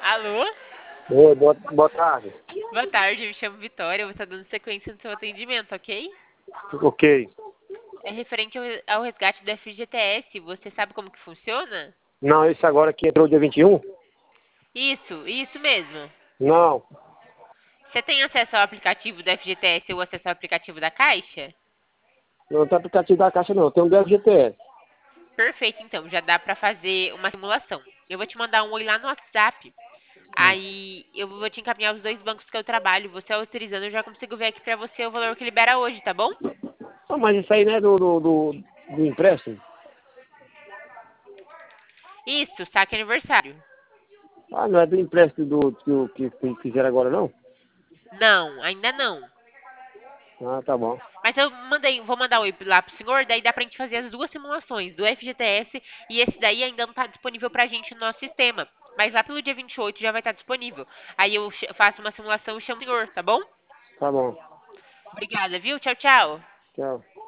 Alô? Oi, boa tarde. Boa tarde, me chamo Vitória. Eu vou estar dando sequência no seu atendimento, ok? Ok. É referente ao resgate do FGTS. Você sabe como que funciona? Não, esse agora que entrou dia 21? Isso mesmo. Não. Você tem acesso ao aplicativo do FGTS ou acesso ao aplicativo da Caixa? Não tem aplicativo da Caixa, não. Tem um do FGTS. Perfeito, então. Já dá para fazer uma simulação. Eu vou te mandar um oi lá no WhatsApp. Aí eu vou te encaminhar os dois bancos que eu trabalho. Você autorizando, eu já consigo ver aqui para você o valor que libera hoje, tá bom? Ah, mas isso aí não é do empréstimo? Isso, saque aniversário. Ah, não é do empréstimo que fizeram agora, não? Não, ainda não. Ah, tá bom. Mas vou mandar o oi lá pro senhor, daí dá pra gente fazer as duas simulações, do FGTS e esse daí ainda não tá disponível pra gente no nosso sistema. Mas lá pelo dia 28 já vai estar disponível. Aí eu faço uma simulação e chamo o senhor, tá bom? Tá bom. Obrigada, viu? Tchau, tchau. Tchau.